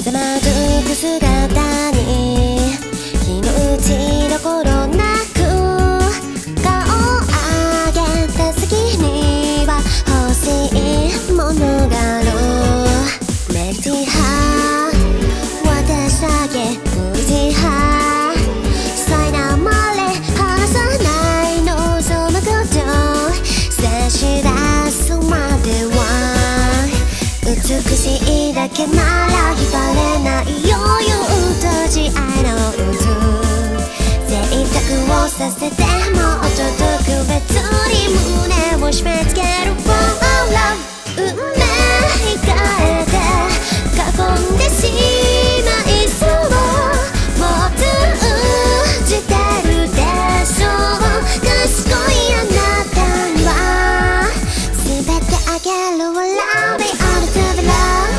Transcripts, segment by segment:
ざまずく姿に日の打ちどころなく顔を上げた先には欲しいものがある。メルティ派私だけ無事派苛まれ離さない望むこと差し出すまでは美しいだけなら引かれない余裕と慈愛の渦贅沢をさせてもっと特別に胸を締め付ける For our love 運命控えて囲んでしまいそうもう通じてるでしょう賢いあなたには全てあげる Love me all to the love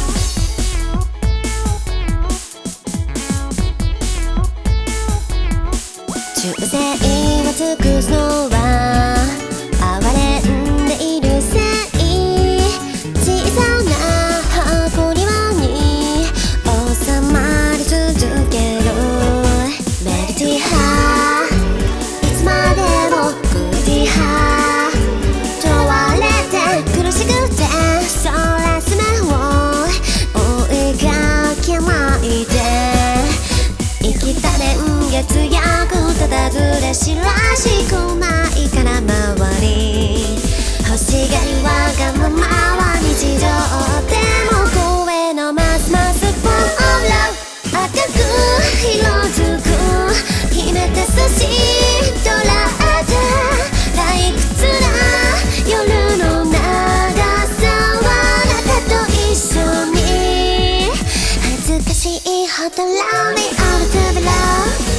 忠誠を尽くすのは哀れんでいるせい小さな箱庭に収まり続けるメルティ派いつまでもグリティ派問われて苦しくてそらす目を追いかけまいて生きた年月役立たずでしらしくないから周り欲しがりわがままは日常でも声のますます For our love 赤く色づく秘めた寿司捉えて退屈な夜の長さはあなたと一緒に恥ずかしいほど Love me all to the love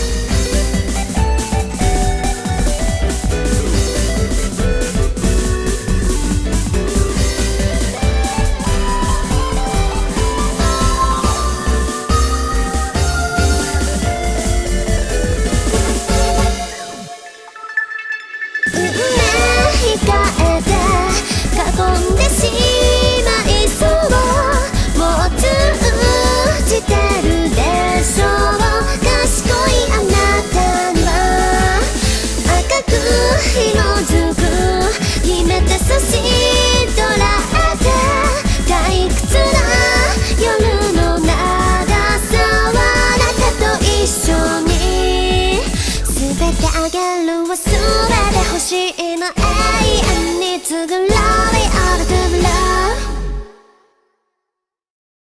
控えて囲んでしまいそうもう通じてるでしょう賢いあなたには赤く色づく秘めた寿司捉えて退屈な夜の長さはあなたと一緒に全てあげる忘れてほしいの永遠に継ぐ